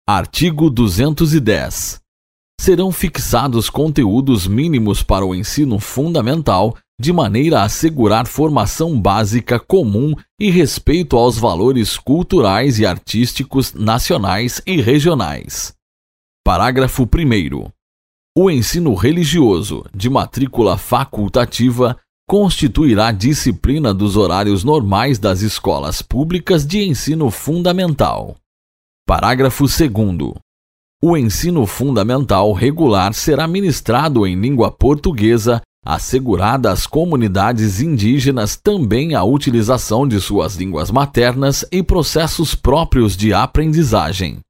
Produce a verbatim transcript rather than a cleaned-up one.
Artigo duzentos e dez. Serão fixados conteúdos mínimos para o ensino fundamental, de maneira a assegurar formação básica comum e respeito aos valores culturais e artísticos nacionais e regionais. Parágrafo primeiro. O ensino religioso, de matrícula facultativa, constituirá disciplina dos horários normais das escolas públicas de ensino fundamental. Parágrafo segundo. O ensino fundamental regular será ministrado em língua portuguesa, assegurada às comunidades indígenas também a utilização de suas línguas maternas e processos próprios de aprendizagem.